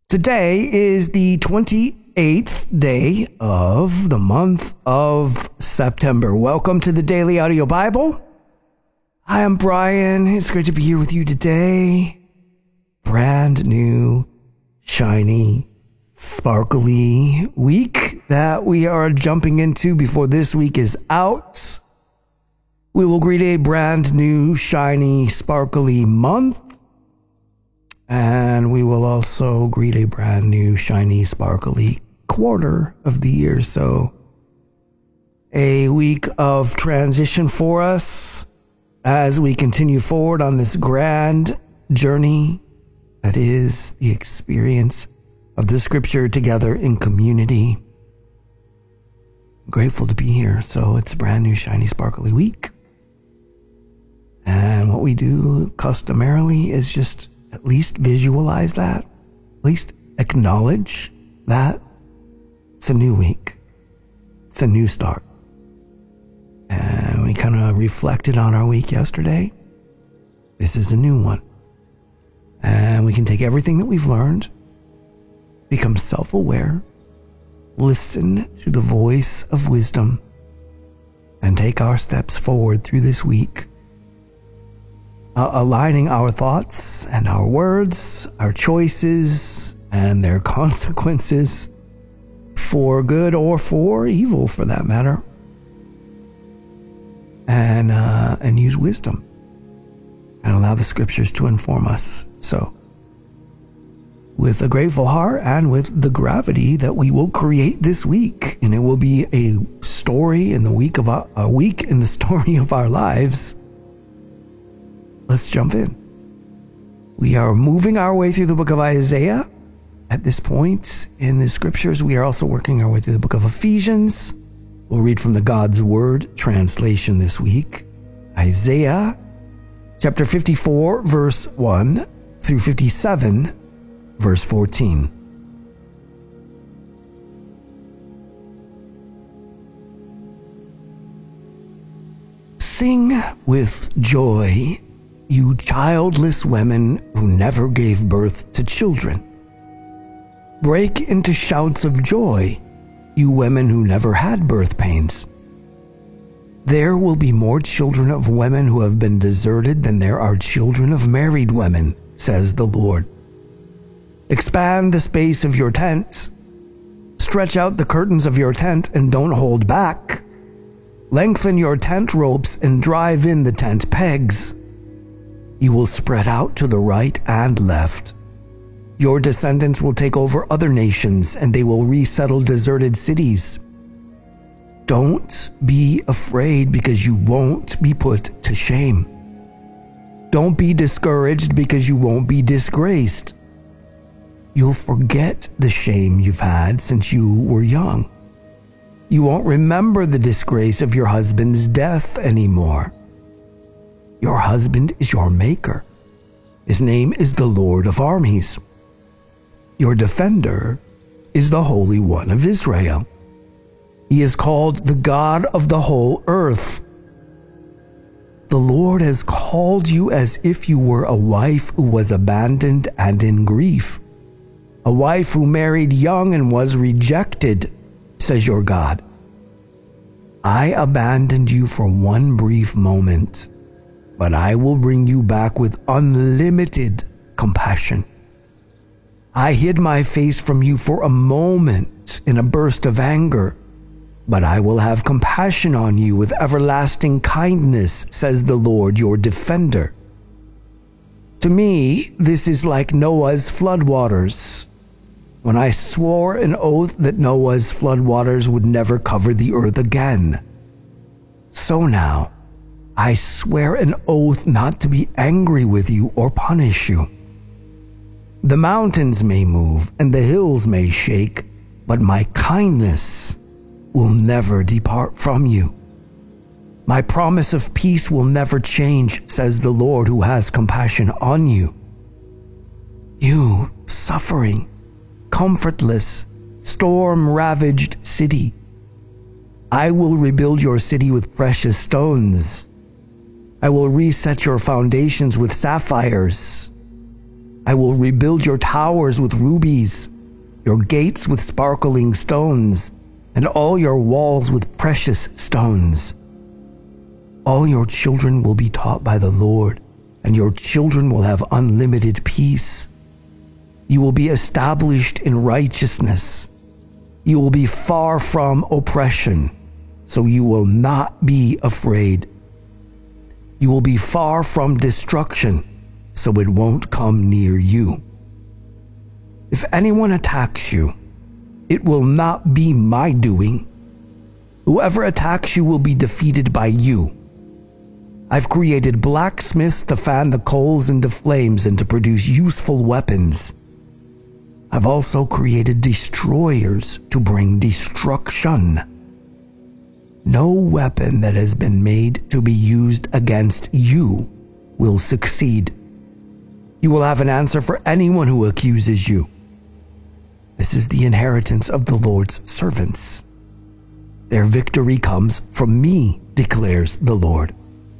Today is the 28th day of the month of September. Welcome to the Daily Audio Bible. I am Brian. It's great to be here with you today. Brand new, shiny, sparkly week that we are jumping into before this week is out. We will greet a brand new, shiny, sparkly month. And we will also greet a brand new, shiny, sparkly quarter of the year. So a week of transition for us as we continue forward on this grand journey that is the experience of the scripture together in community. I'm grateful to be here. So it's a brand new, shiny, sparkly week. And what we do customarily is just at least visualize that, at least acknowledge that it's a new week. It's a new start. And we kind of reflected on our week yesterday. This is a new one. And we can take everything that we've learned, become self-aware, listen to the voice of wisdom, and take our steps forward through this week. Aligning our thoughts and our words, our choices, and their consequences for good or for evil, for that matter, and use wisdom and allow the scriptures to inform us. So, with a grateful heart and with the gravity that we will create this week, and it will be a story in the week of a week in the story of our lives. Let's jump in. We are moving our way through the book of Isaiah. At this point in the scriptures, we are also working our way through the book of Ephesians. We'll read from the God's Word translation this week. Isaiah chapter 54, verse 1 through 57, verse 14. Sing with joy, you childless women who never gave birth to children. Break into shouts of joy, you women who never had birth pains. There will be more children of women who have been deserted than there are children of married women, says the Lord. Expand the space of your tent. Stretch out the curtains of your tent and don't hold back. Lengthen your tent ropes and drive in the tent pegs. You will spread out to the right and left. Your descendants will take over other nations, and they will resettle deserted cities. Don't be afraid, because you won't be put to shame. Don't be discouraged, because you won't be disgraced. You'll forget the shame you've had since you were young. You won't remember the disgrace of your husband's death anymore. Your husband is your maker. His name is the Lord of armies. Your defender is the Holy One of Israel. He is called the God of the whole earth. The Lord has called you as if you were a wife who was abandoned and in grief, a wife who married young and was rejected, says your God. I abandoned you for one brief moment, but I will bring you back with unlimited compassion. I hid my face from you for a moment in a burst of anger, but I will have compassion on you with everlasting kindness, says the Lord, your defender. To me, this is like Noah's floodwaters, when I swore an oath that Noah's floodwaters would never cover the earth again. So now, I swear an oath not to be angry with you or punish you. The mountains may move and the hills may shake, but my kindness will never depart from you. My promise of peace will never change, says the Lord who has compassion on you. You suffering, comfortless, storm-ravaged city, I will rebuild your city with precious stones. I will reset your foundations with sapphires. I will rebuild your towers with rubies, your gates with sparkling stones, and all your walls with precious stones. All your children will be taught by the Lord, and your children will have unlimited peace. You will be established in righteousness. You will be far from oppression, so you will not be afraid. You will be far from destruction, so it won't come near you. If anyone attacks you, it will not be my doing. Whoever attacks you will be defeated by you. I've created blacksmiths to fan the coals into flames and to produce useful weapons. I've also created destroyers to bring destruction. No weapon that has been made to be used against you will succeed. You will have an answer for anyone who accuses you. This is the inheritance of the Lord's servants. Their victory comes from me, declares the Lord.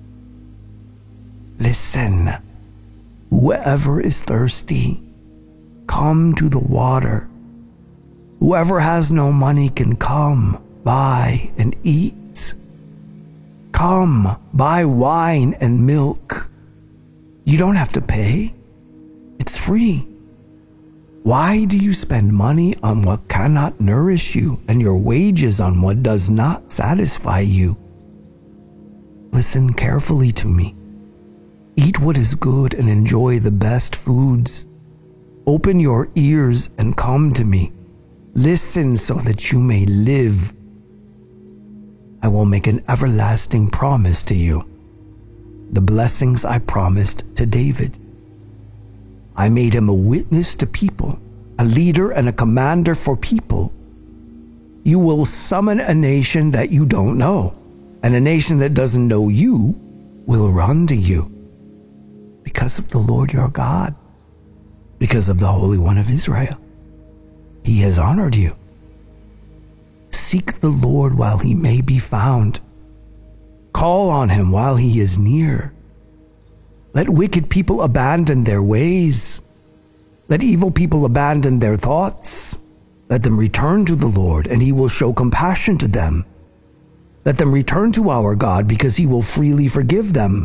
Listen, whoever is thirsty, come to the water. Whoever has no money can come, buy and eat. Come, buy wine and milk. You don't have to pay. It's free. Why do you spend money on what cannot nourish you and your wages on what does not satisfy you? Listen carefully to me. Eat what is good and enjoy the best foods. Open your ears and come to me. Listen so that you may live. I will make an everlasting promise to you, the blessings I promised to David. I made him a witness to people, a leader and a commander for people. You will summon a nation that you don't know, and a nation that doesn't know you will run to you. Because of the Lord your God, because of the Holy One of Israel. He has honored you. Seek the Lord while he may be found. Call on him while he is near. Let wicked people abandon their ways. Let evil people abandon their thoughts. Let them return to the Lord, and he will show compassion to them. Let them return to our God, because he will freely forgive them.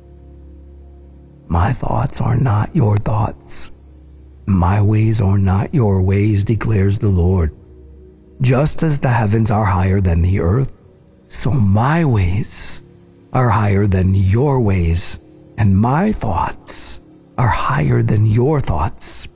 My thoughts are not your thoughts. My ways are not your ways, declares the Lord. Just as the heavens are higher than the earth, so my ways are higher than your ways, and my thoughts are higher than your thoughts.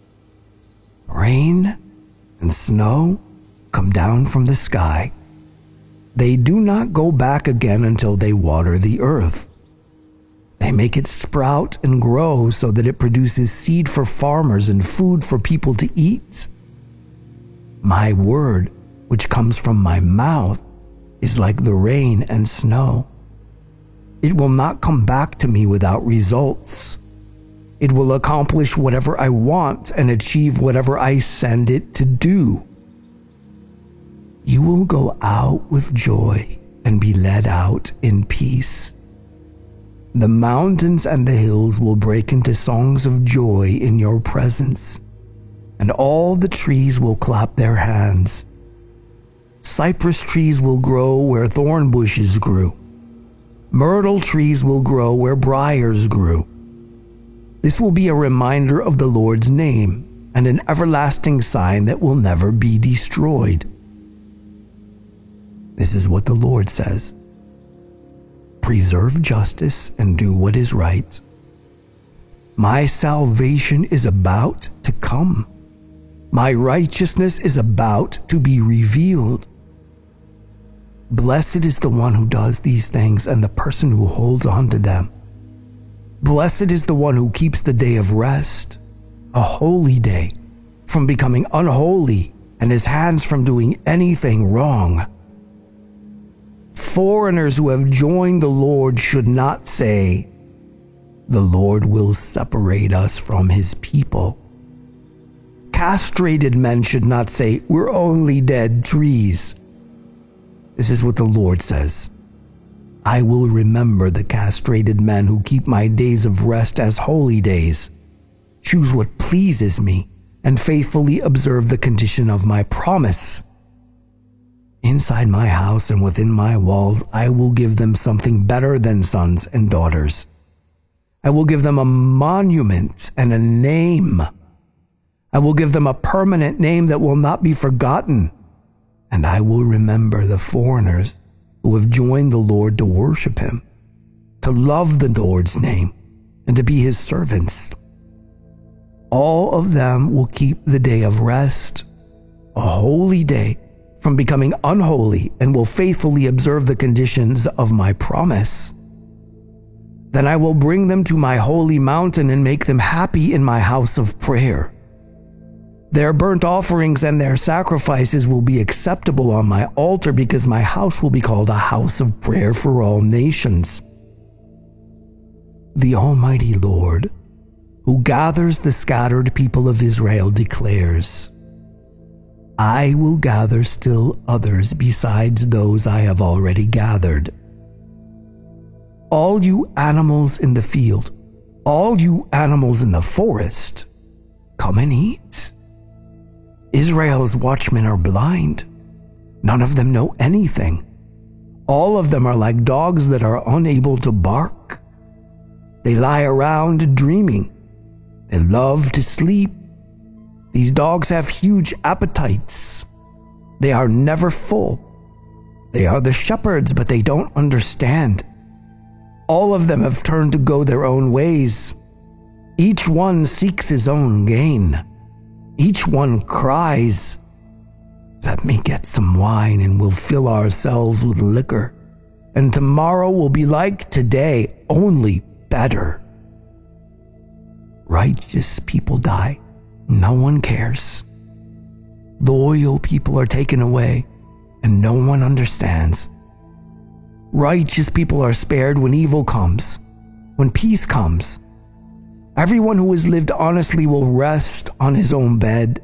Rain and snow come down from the sky. They do not go back again until they water the earth. They make it sprout and grow so that it produces seed for farmers and food for people to eat. My word, which comes from my mouth, is like the rain and snow. It will not come back to me without results. It will accomplish whatever I want and achieve whatever I send it to do. You will go out with joy and be led out in peace. The mountains and the hills will break into songs of joy in your presence, and all the trees will clap their hands. Cypress trees will grow where thorn bushes grew. Myrtle trees will grow where briars grew. This will be a reminder of the Lord's name and an everlasting sign that will never be destroyed. This is what the Lord says. Preserve justice and do what is right. My salvation is about to come. My righteousness is about to be revealed. Blessed is the one who does these things and the person who holds on to them. Blessed is the one who keeps the day of rest, a holy day, from becoming unholy, and his hands from doing anything wrong. Foreigners who have joined the Lord should not say, "The Lord will separate us from his people." Castrated men should not say, "We're only dead trees." This is what the Lord says. I will remember the castrated men who keep my days of rest as holy days. choose what pleases me, and faithfully observe the condition of my promise. Inside my house and within my walls, I will give them something better than sons and daughters. I will give them a monument and a name. I will give them a permanent name that will not be forgotten. And I will remember the foreigners who have joined the Lord to worship him, to love the Lord's name, and to be his servants. All of them will keep the day of rest, a holy day, from becoming unholy, and will faithfully observe the conditions of my promise. Then I will bring them to my holy mountain and make them happy in my house of prayer. Their burnt offerings and their sacrifices will be acceptable on my altar, because my house will be called a house of prayer for all nations. The Almighty Lord, who gathers the scattered people of Israel, declares, I will gather still others besides those I have already gathered. All you animals in the field, all you animals in the forest, come and eat. Israel's watchmen are blind. None of them know anything. All of them are like dogs that are unable to bark. They lie around dreaming. They love to sleep. These dogs have huge appetites. They are never full. They are the shepherds, but they don't understand. All of them have turned to go their own ways. Each one seeks his own gain. Each one cries, let me get some wine and we'll fill ourselves with liquor. And tomorrow will be like today, only better. Righteous people die. No one cares. Loyal people are taken away, and no one understands. Righteous people are spared when evil comes, when peace comes. Everyone who has lived honestly will rest on his own bed.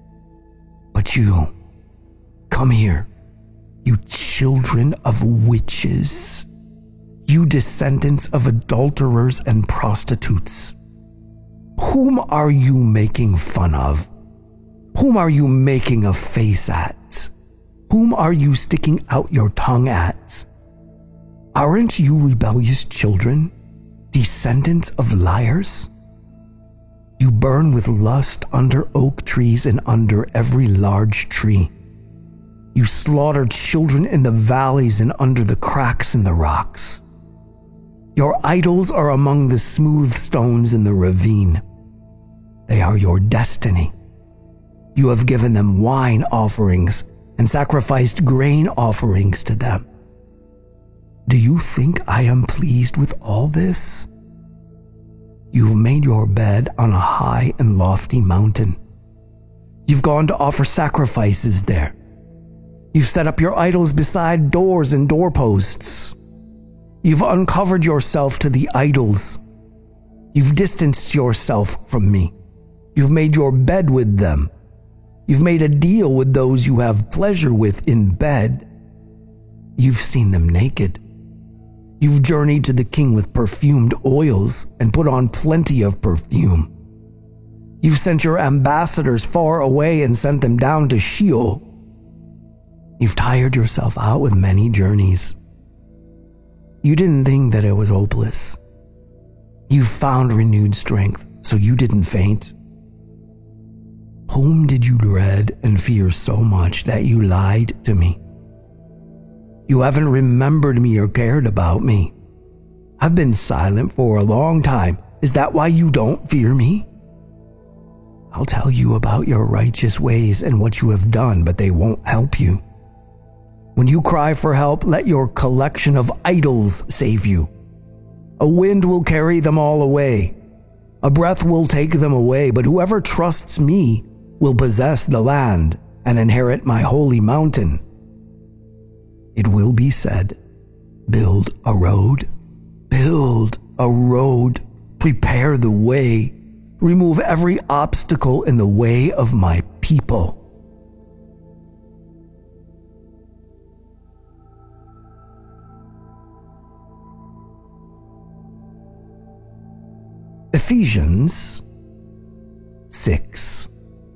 But you, come here, you children of witches, you descendants of adulterers and prostitutes. Whom are you making fun of? Whom are you making a face at? Whom are you sticking out your tongue at? Aren't you rebellious children, descendants of liars? You burn with lust under oak trees and under every large tree. You slaughter children in the valleys and under the cracks in the rocks. Your idols are among the smooth stones in the ravine. They are your destiny. You have given them wine offerings and sacrificed grain offerings to them. Do you think I am pleased with all this? You've made your bed on a high and lofty mountain. You've gone to offer sacrifices there. You've set up your idols beside doors and doorposts. You've uncovered yourself to the idols. You've distanced yourself from me. You've made your bed with them. You've made a deal with those you have pleasure with in bed. You've seen them naked. You've journeyed to the king with perfumed oils and put on plenty of perfume. You've sent your ambassadors far away and sent them down to Sheol. You've tired yourself out with many journeys. You didn't think that it was hopeless. You found renewed strength, so you didn't faint. Whom did you dread and fear so much that you lied to me? You haven't remembered me or cared about me. I've been silent for a long time. Is that why you don't fear me? I'll tell you about your righteous ways and what you have done, but they won't help you. When you cry for help, let your collection of idols save you. A wind will carry them all away. A breath will take them away, but whoever trusts me will possess the land and inherit my holy mountain. It will be said, build a road, prepare the way, remove every obstacle in the way of my people. Ephesians 6.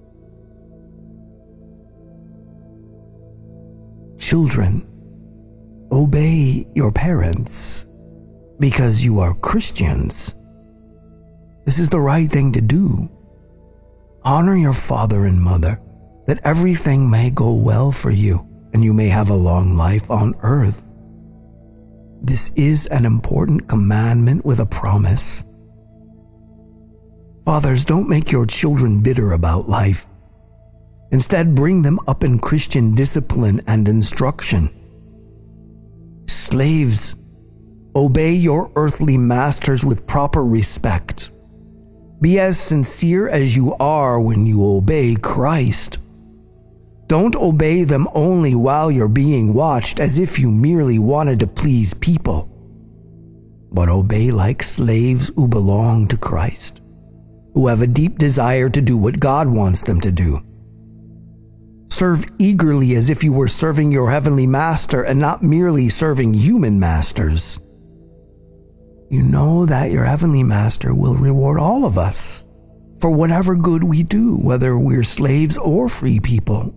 Children, obey your parents because you are Christians. This is the right thing to do. Honor your father and mother, that everything may go well for you and you may have a long life on earth. This is an important commandment with a promise. Fathers, don't make your children bitter about life. Instead, bring them up in Christian discipline and instruction. Slaves, obey your earthly masters with proper respect. Be as sincere as you are when you obey Christ. Don't obey them only while you're being watched as if you merely wanted to please people, but obey like slaves who belong to Christ, who have a deep desire to do what God wants them to do. Serve eagerly as if you were serving your heavenly master and not merely serving human masters. You know that your heavenly master will reward all of us for whatever good we do, whether we're slaves or free people.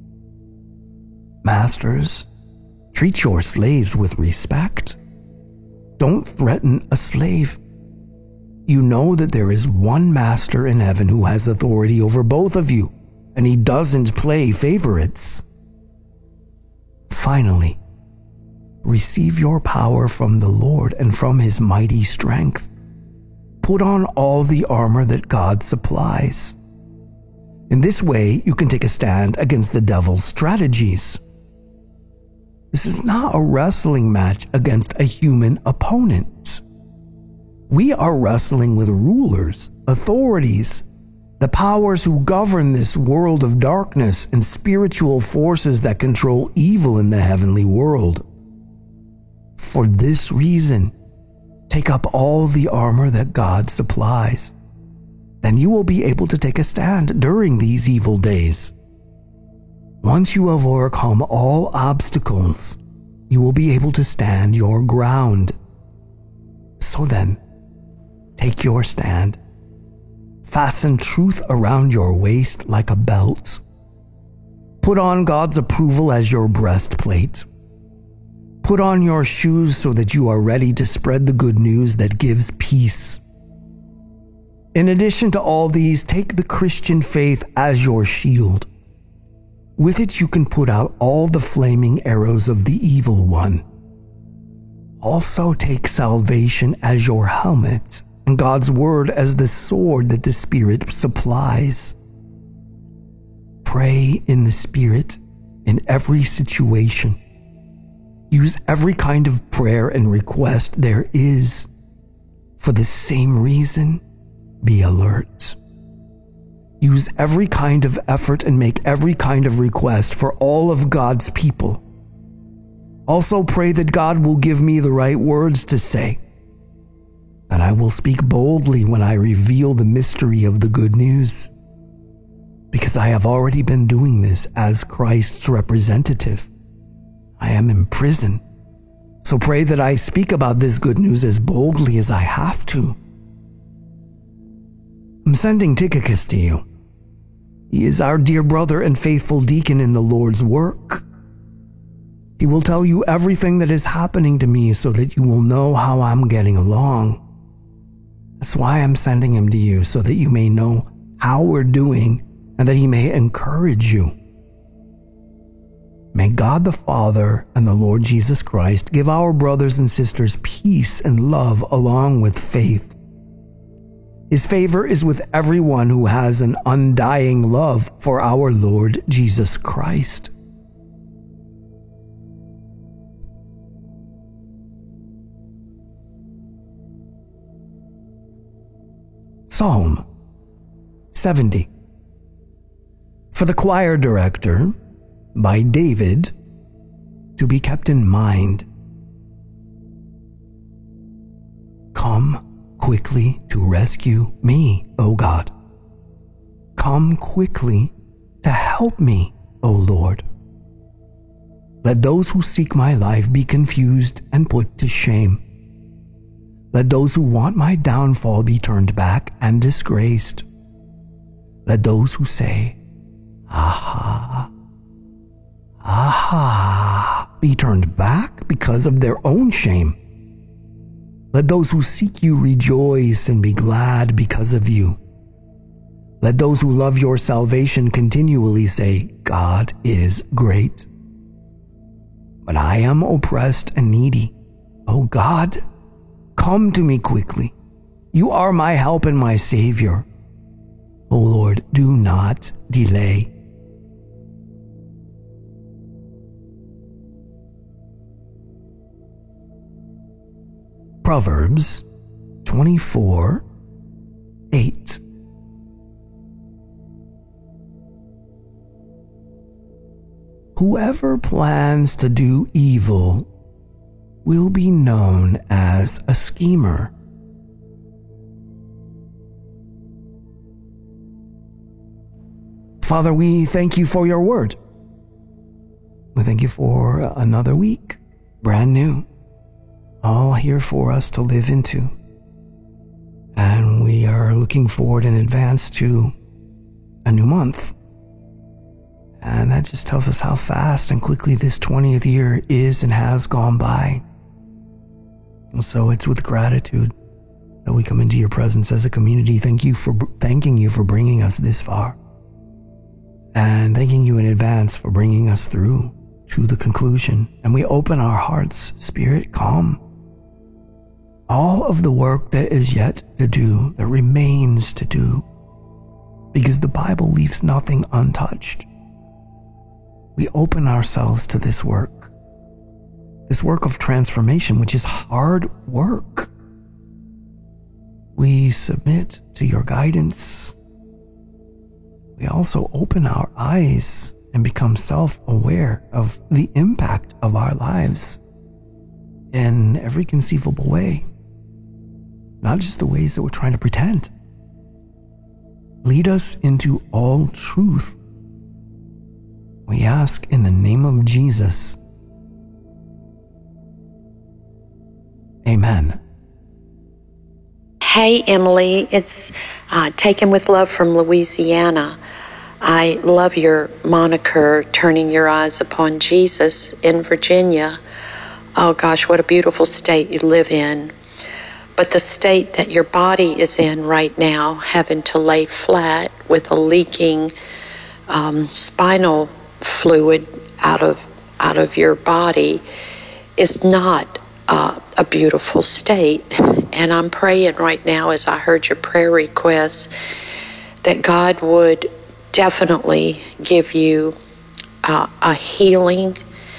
Masters, treat your slaves with respect. Don't threaten a slave. You know that there is one master in heaven who has authority over both of you, and he doesn't play favorites. Finally, receive your power from the Lord and from his mighty strength. Put on all the armor that God supplies. In this way, you can take a stand against the devil's strategies. This is not a wrestling match against a human opponent. We are wrestling with rulers, authorities, the powers who govern this world of darkness, and spiritual forces that control evil in the heavenly world. For this reason, take up all the armor that God supplies. Then you will be able to take a stand during these evil days. Once you have overcome all obstacles, you will be able to stand your ground. So then, take your stand. Fasten truth around your waist like a belt. Put on God's approval as your breastplate. Put on your shoes so that you are ready to spread the good news that gives peace. In addition to all these, take the Christian faith as your shield. With it you can put out all the flaming arrows of the evil one. Also take salvation as your helmet, and God's word as the sword that the Spirit supplies. Pray in the Spirit in every situation. Use every kind of prayer and request there is. For the same reason, be alert. Use every kind of effort and make every kind of request for all of God's people. Also pray that God will give me the right words to say, and I will speak boldly when I reveal the mystery of the good news, because I have already been doing this as Christ's representative. I am in prison, so pray that I speak about this good news as boldly as I have to. I'm sending Tychicus to you. He is our dear brother and faithful deacon in the Lord's work. He will tell you everything that is happening to me so that you will know how I'm getting along. That's why I'm sending him to you, so that you may know how we're doing and that he may encourage you. May God the Father and the Lord Jesus Christ give our brothers and sisters peace and love along with faith. His favor is with everyone who has an undying love for our Lord Jesus Christ. Psalm 70. For the choir director, by David, to be kept in mind. Come quickly to rescue me, O God. Come quickly to help me, O Lord. Let those who seek my life be confused and put to shame. Let those who want my downfall be turned back and disgraced. Let those who say, aha, aha, be turned back because of their own shame. Let those who seek you rejoice and be glad because of you. Let those who love your salvation continually say, God is great. But I am oppressed and needy. O God, come to me quickly. You are my help and my Savior. O Lord, do not delay. Proverbs 24:8. Whoever plans to do evil will be known as a schemer. Father, we thank you for your word. We thank you for another week, brand new, all here for us to live into. And we are looking forward in advance to a new month. And that just tells us how fast and quickly this 20th year is and has gone by. And so it's with gratitude that we come into your presence as a community. Thanking you for bringing us this far. And thanking you in advance for bringing us through to the conclusion. And we open our hearts, Spirit, come. All of the work that is yet to do, that remains to do, because the Bible leaves nothing untouched. We open ourselves to this work of transformation, which is hard work. We submit to your guidance. We also open our eyes and become self-aware of the impact of our lives in every conceivable way, not just the ways that we're trying to pretend. Lead us into all truth. We ask in the name of Jesus. Amen. Hey, Emily, it's Taken with Love from Louisiana. I love your moniker, Turning Your Eyes Upon Jesus in Virginia. Oh gosh, what a beautiful state you live in. But the state that your body is in right now, having to lay flat with a leaking spinal fluid out of your body, is not a beautiful state. And I'm praying right now, as I heard your prayer requests, that God would definitely give you a healing,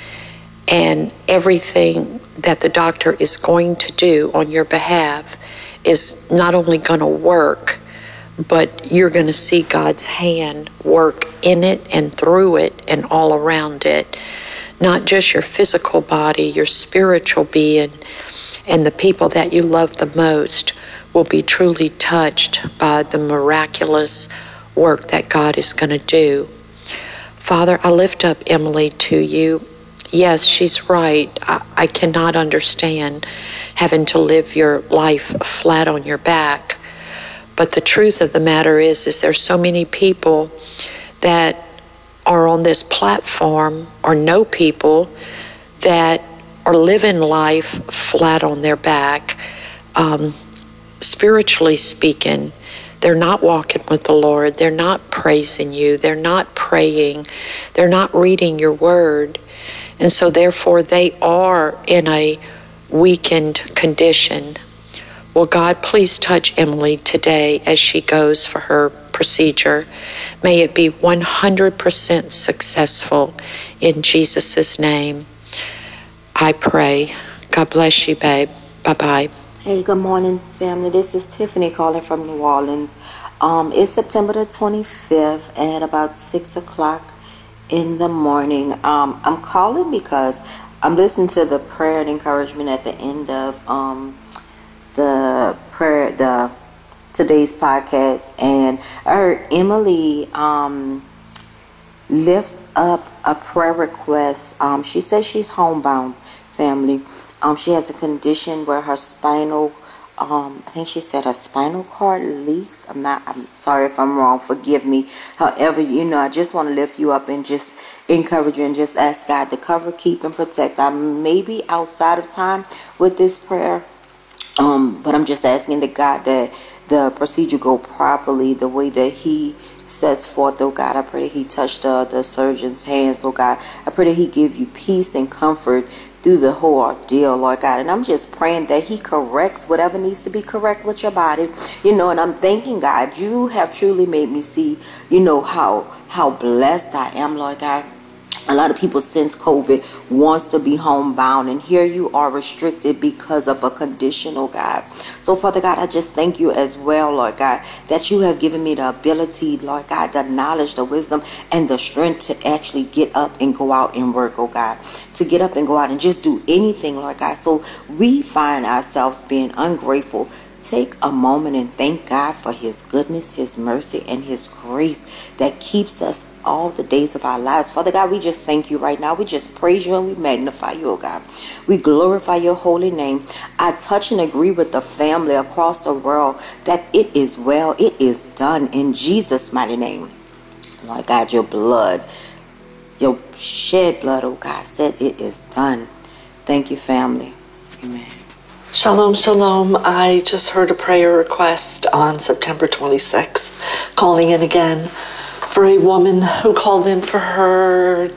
and everything that the doctor is going to do on your behalf is not only going to work, but you're going to see God's hand work in it and through it and all around it. Not just your physical body, your spiritual being, and the people that you love the most will be truly touched by the miraculous work that God is going to do. Father, I lift up Emily to you. Yes, she's right. I cannot understand having to live your life flat on your back. But the truth of the matter is there's so many people that are on this platform, or know people that are living life flat on their back. Spiritually speaking, they're not walking with the Lord. They're not praising you. They're not praying. They're not reading your word. And so therefore they are in a weakened condition. Well, God, please touch Emily today as she goes for her procedure. May it be 100% successful in Jesus' name. I pray. God bless you, babe. Bye-bye. Hey, good morning, family. This is Tiffany calling from New Orleans. It's September the 25th at about 6 o'clock in the morning. I'm calling because I'm listening to the prayer and encouragement at the end of today's podcast, and I heard Emily lift up a prayer request. She says she's homebound, family. She has a condition where her spinal I think she said her spinal cord leaks. I'm sorry if I'm wrong. Forgive me. However, I just want to lift you up and just encourage you and just ask God to cover, keep, and protect. I may be outside of time with this prayer, but I'm just asking the God that the procedure go properly the way that He sets forth, oh God. I pray that He touched the surgeon's hands, oh God. I pray that He give you peace and comfort through the whole ordeal, Lord God. And I'm just praying that He corrects whatever needs to be correct with your body, and I'm thanking God. You have truly made me see, how blessed I am, Lord God. A lot of people since COVID wants to be homebound, and here you are restricted because of a condition, oh God. So, Father God, I just thank you as well, Lord God, that you have given me the ability, Lord God, the knowledge, the wisdom, and the strength to actually get up and go out and work, oh God. To get up and go out and just do anything, Lord God. So we find ourselves being ungrateful. Take a moment and thank God for His goodness, His mercy, and His grace that keeps us all the days of our lives. Father God, we just thank you right now. We just praise you and we magnify you, oh God. We glorify your holy name. I touch and agree with the family across the world that it is well, it is done in Jesus' mighty name. Lord God, your blood, your shed blood, oh God, said it is done. Thank you, family. Amen. Shalom, shalom. I just heard a prayer request on September 26th, calling in again for a woman who called in for her,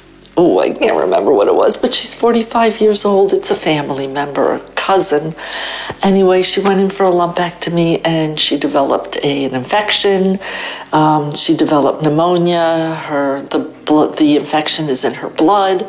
I can't remember what it was, but she's 45 years old. It's a family member, a cousin. Anyway, she went in for a lumpectomy and she developed an infection. She developed pneumonia. The infection is in her blood.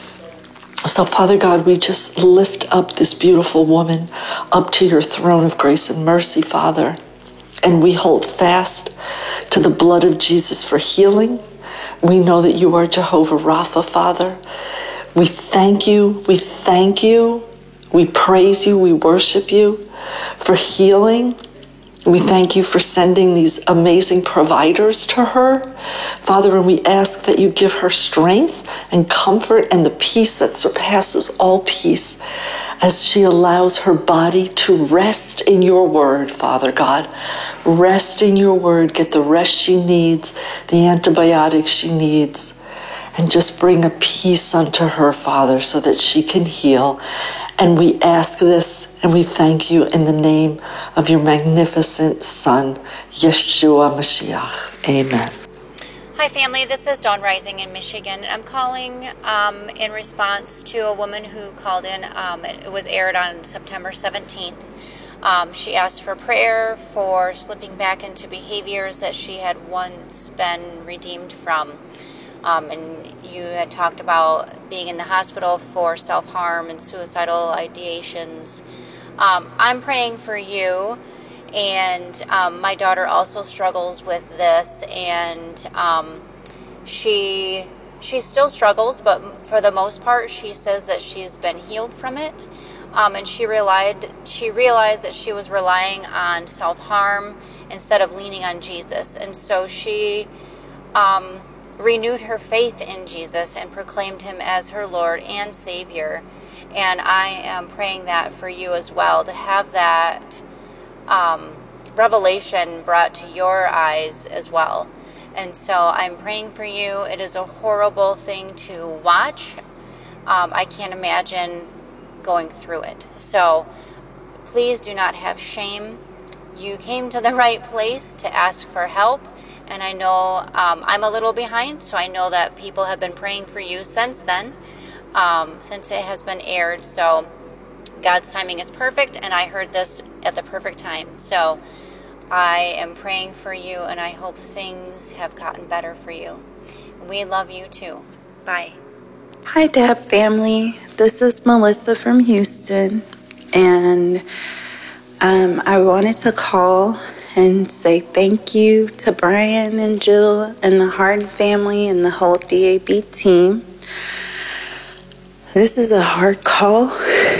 So, Father God, we just lift up this beautiful woman up to your throne of grace and mercy, Father. And we hold fast to the blood of Jesus for healing. We know that you are Jehovah Rapha, Father. We thank you. We thank you. We praise you. We worship you for healing. We thank you for sending these amazing providers to her, Father, and we ask that you give her strength and comfort and the peace that surpasses all peace as she allows her body to rest in your word, Father God. Rest in your word, get the rest she needs, the antibiotics she needs, and just bring a peace unto her, Father, so that she can heal. And we ask this and we thank you in the name of your magnificent Son, Yeshua Mashiach. Amen. Hi family, this is Dawn Rising in Michigan. I'm calling in response to a woman who called in. It was aired on September 17th. She asked for prayer for slipping back into behaviors that she had once been redeemed from. And you had talked about being in the hospital for self-harm and suicidal ideations. I'm praying for you, and my daughter also struggles with this, and she still struggles, but for the most part she says that she's been healed from it. And she realized that she was relying on self-harm instead of leaning on Jesus, and so she renewed her faith in Jesus and proclaimed him as her Lord and Savior. And I am praying that for you as well, to have that revelation brought to your eyes as well. And so I'm praying for you. It is a horrible thing to watch. I can't imagine going through it. So please do not have shame. You came to the right place to ask for help. And I know I'm a little behind, so I know that people have been praying for you since then, since it has been aired. So God's timing is perfect, and I heard this at the perfect time. So I am praying for you, and I hope things have gotten better for you. We love you too. Bye. Hi, Dab family. This is Melissa from Houston, and I wanted to call and say thank you to Brian and Jill and the Harden family and the whole DAB team. This is a hard call.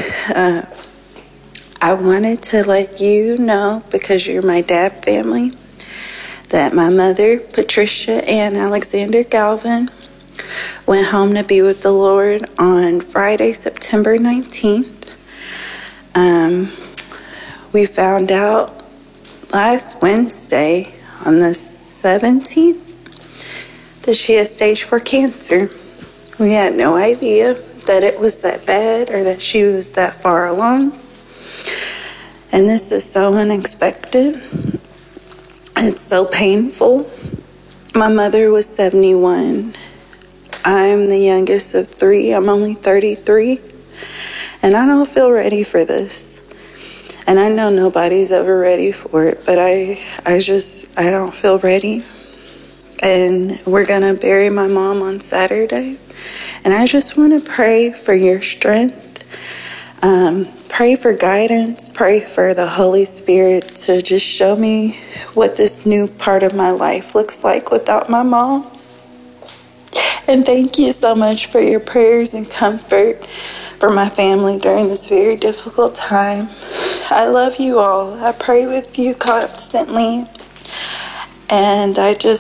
I wanted to let you know, because you're my Dab family, that my mother, Patricia Ann Alexander Galvin, went home to be with the Lord on Friday, September 19th. we found out last Wednesday on the 17th that she has stage 4 cancer. We had no idea that it was that bad or that she was that far along. And this is so unexpected. It's so painful. My mother was 71. I'm the youngest of 3. I'm only 33. And I don't feel ready for this. And I know nobody's ever ready for it, but I don't feel ready. And we're going to bury my mom on Saturday. And I just want to pray for your strength. Pray for guidance. Pray for the Holy Spirit to just show me what this new part of my life looks like without my mom. And thank you so much for your prayers and comfort for my family during this very difficult time. I love you all. I pray with you constantly. And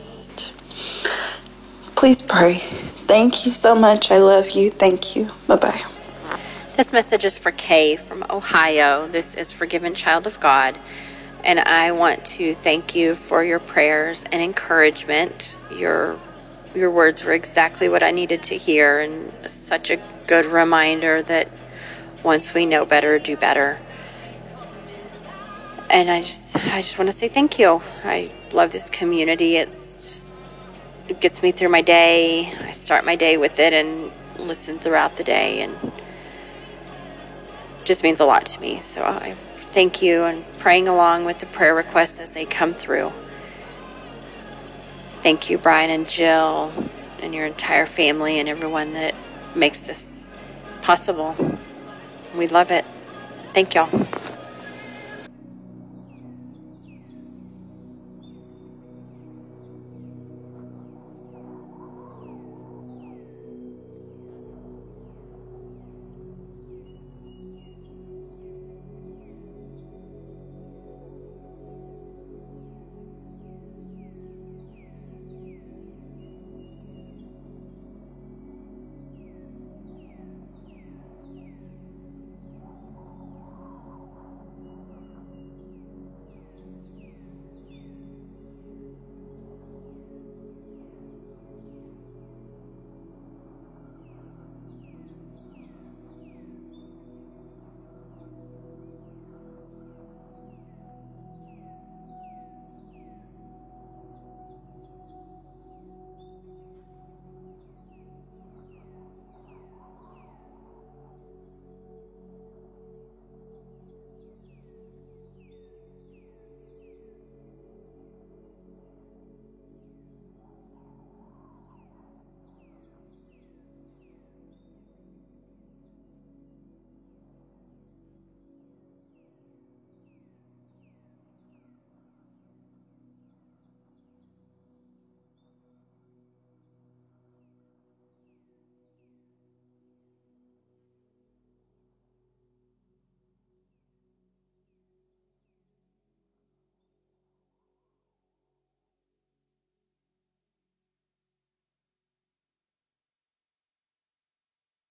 please pray. Thank you so much. I love you. Thank you. Bye-bye. This message is for Kay from Ohio. This is Forgiven Child of God. And I want to thank you for your prayers and encouragement. Your words were exactly what I needed to hear, and such a good reminder that once we know better, do better. And I just want to say thank you. I love this community. It gets me through my day. I start my day with it and listen throughout the day, and it just means a lot to me. So I thank you, and praying along with the prayer requests as they come through. Thank you, Brian and Jill, and your entire family, and everyone that makes this possible. We love it. Thank y'all.